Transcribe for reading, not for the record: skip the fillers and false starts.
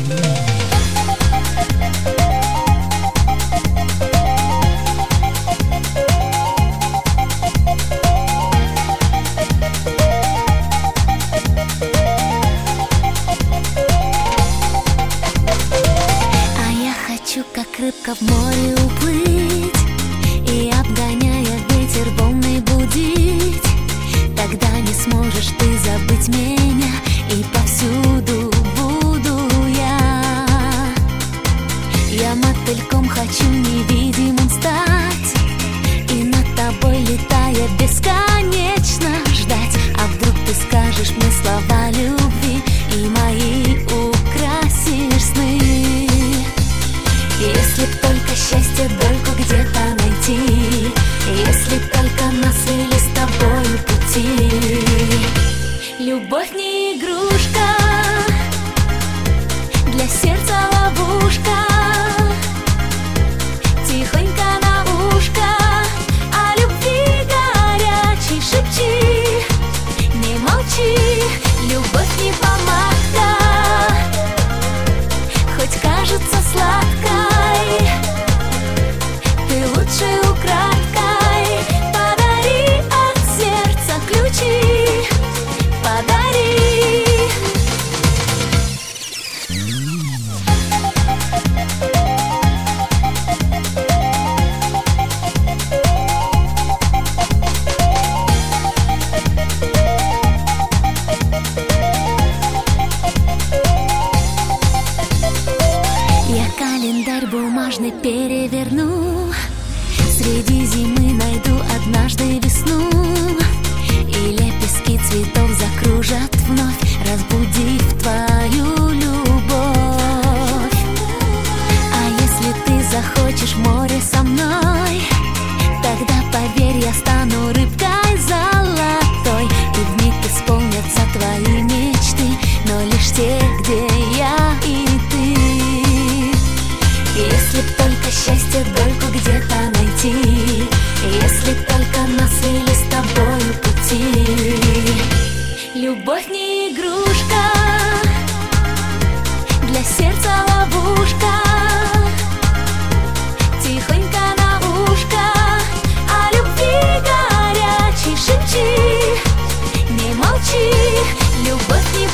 Как рыбка в море уплыть и, обгоняя ветер, волны будить. Тогда не сможешь ты забыть меня, и повсюду буду я. Я мотыльком хочу невидимым стать, и над тобой, летая, бесконечно ждать. А вдруг ты скажешь мне слова любви, и мои украсишь сны. Если б только счастье дольку где-то найти, если б только нас вели с тобою пути. Любовь не игрушка, для сердца ловушка. Тихонько на ушко о любви горячей шепчи, не молчи. Любовь не помадка, хоть кажется сладкой, ты лучшей украдкой. Подари от сердца ключи, подари. Я календарь бумажный переверну, среди зимы найду однажды весну, и лепестки цветов закружат вновь, разбудив твою любовь. А если ты захочешь море со мной, тогда, поверь, я стану рыбкой золотой, и вмиг исполнятся твои мечты, но лишь те, где я и ты. Если б только счастье дольку где-то найти, если б только нас вели с тобою пути. Любовь не игрушка, для сердца ловушка. Тихонько на ушко о любви горячей шепчи, не молчи. Любовь не